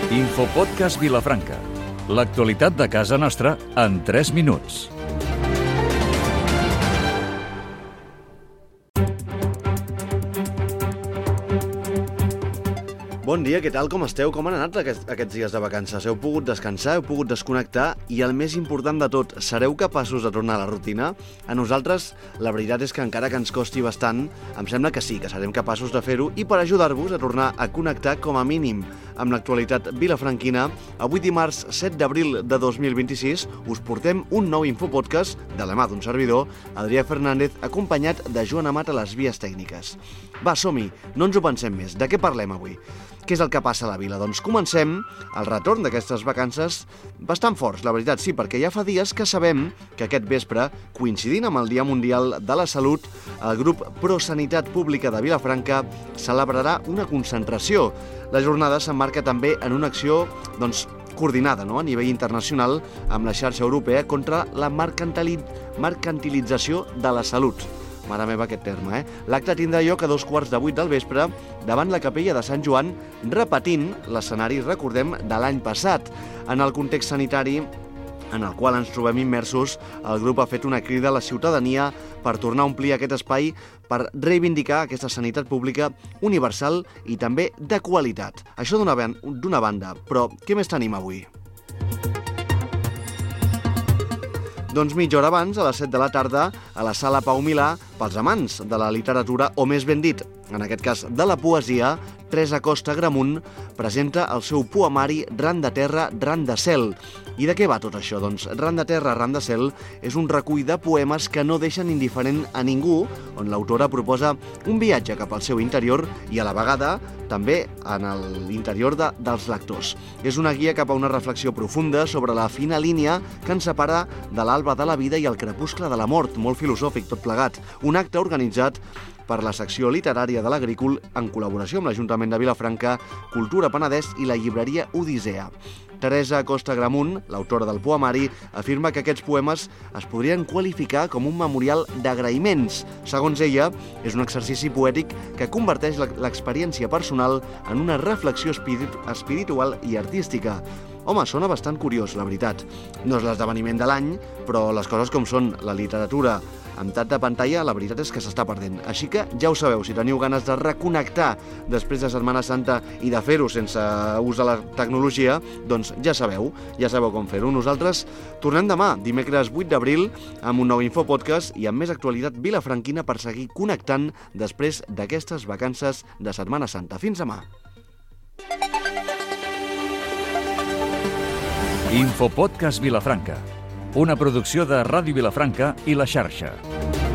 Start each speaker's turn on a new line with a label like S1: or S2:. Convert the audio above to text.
S1: Infopodcast Vilafranca. L'actualitat de casa nostra en 3 minuts.
S2: Bon dia, què tal, com esteu? Com han anat aquests dies de vacances? Heu pogut descansar, heu pogut desconnectar i el més important de tot, sereu capaços de tornar a la rutina? A nosaltres, la veritat és que encara que ens costi bastant, em sembla que sí, que serem capaços de fer-ho i per ajudar-vos a tornar a connectar com a mínim amb l'actualitat vilafranquina, avui dimarts 7 d'abril de 2026 us portem un nou infopodcast de la mà d'un servidor, Adrià Fernández, acompanyat de Joan Amat a les vies tècniques. Va, som-hi, no ens ho pensem més. De què parlem avui? Què és el que passa a la vila? Doncs comencem el retorn d'aquestes vacances bastant forts, la veritat, sí, perquè ja fa dies que sabem que aquest vespre, coincidint amb el Dia Mundial de la Salut, el grup Pro Sanitat Pública de Vilafranca celebrarà una concentració. La jornada s'emmarca també en una acció, coordinada, a nivell internacional amb la xarxa europea contra la mercantilització de la salut. Mare meva, aquest terme, L'acte tindrà lloc a 7:15 del vespre davant la capella de Sant Joan, repetint l'escenari, recordem, de l'any passat. En el context sanitari en el qual ens trobem immersos, el grup ha fet una crida a la ciutadania per tornar a omplir aquest espai per reivindicar aquesta sanitat pública universal i també de qualitat. Això d'una banda, però què més tenim avui? Doncs mitja hora abans, a les 7 de la tarda, a la Sala Pau Milà, pels amants de la literatura, o més ben dit, en aquest cas de la poesia, Teresa Costa Gramunt presenta el seu poemari Ran de terra, ran de cel. I de què va tot això? Doncs Ran de terra, ran de cel és un recull de poemes que no deixen indiferent a ningú, on l'autora proposa un viatge cap al seu interior i a la vegada també en l'interior dels lectors. És una guia cap a una reflexió profunda sobre la fina línia que ens separa de l'alba de la vida i el crepuscle de la mort, molt filosòfic tot plegat. Un acte organitzat per la secció literària de l'Agrícola en col·laboració amb l'Ajuntament de Vilafranca, Cultura Penedès i la llibreria Odissea. Teresa Costa Gramunt, l'autora del poemari, afirma que aquests poemes es podrien qualificar com un memorial d'agraïments. Segons ella, és un exercici poètic que converteix l'experiència personal en una reflexió espiritual i artística. Home, sona bastant curiós, la veritat. No és l'esdeveniment de l'any, però les coses com són, la literatura amb tant de pantalla, la veritat és que s'està perdent. Així que ja ho sabeu, si teniu ganes de reconnectar després de Setmana Santa i de fer-ho sense ús de la tecnologia, doncs ja sabeu com fer-ho. Nosaltres tornem demà, dimecres 8 d'abril, amb un nou infopodcast i amb més actualitat vilafranquina per seguir connectant després d'aquestes vacances de Setmana Santa. Fins demà!
S1: Infopodcast Vilafranca, una producció de Ràdio Vilafranca i La Xarxa.